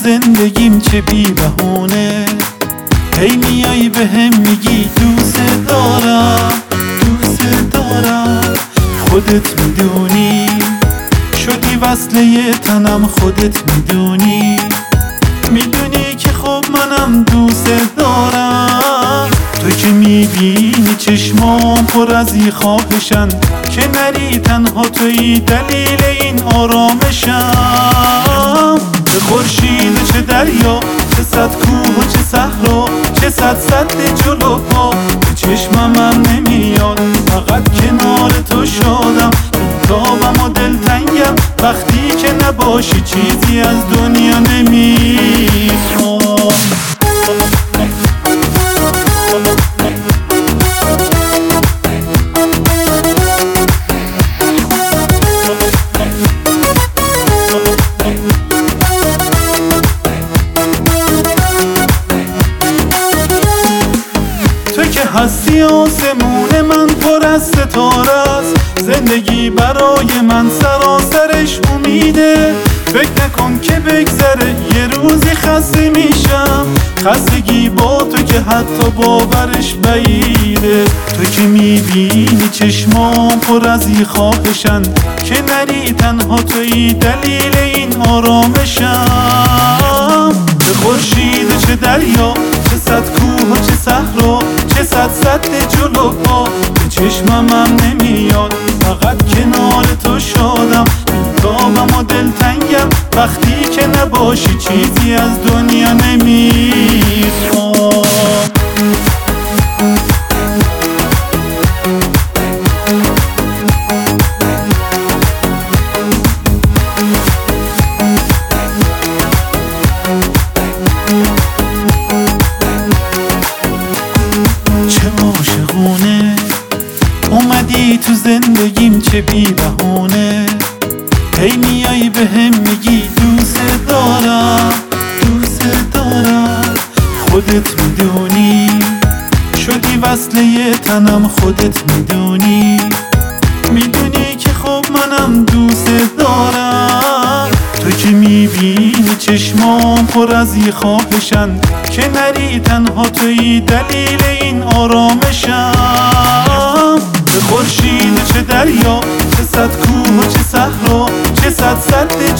زندگیم چه بی بهونه، هی میای به هم میگی دوست دارم دوست دارم. خودت میدونی شدی وصله تنم، خودت میدونی که خب منم دوست دارم. تو که میبینی چشمام پر از این خواهشن، که نری تنها توی دلیل این آرامشم. چه خورشید چه دریا، چه صد کوه و چه صحرا، چه صد جلو پا به چشمم نمیاد، فقط کنار تو شادم. بیتابم و دلتنگم وقتی که نباشی، چیزی از دنیا نمیخوام. تو که هستی آسمون من پر از ستاره است، زندگی برای من سراسرش امیده. فکر نکن که بگذره یه روزی خسته میشم، خستگی با تو که حتی باورش بعیده. تو که میبینی چشمام پر از این خواهشن، که نری تنها توی دلیل این آرامشم. چه خورشید چه دریا، چه صد کوه و چه صحرا، چه صد جلو پا به چشمم نمیاد، فقط کنار تو شادم. بیتابم و دلتنگم وقتی که نباشی، چیزی از دنیا نمیخوام. چه عاشقونه اومدی تو زندگیم، چه بی بهونه، هی میای به هم میگی دوست دارم دوست دارم. خودت میدونی شدی وصله تنم، خودت میدونی که خب منم دوست دارم. تو که میبینی چشمام پر از این خواهشن، که نری تنها توی دلیل این آرامشم. چه خورشید چه دریا، چه صد کوه و چه صحرا، چه صد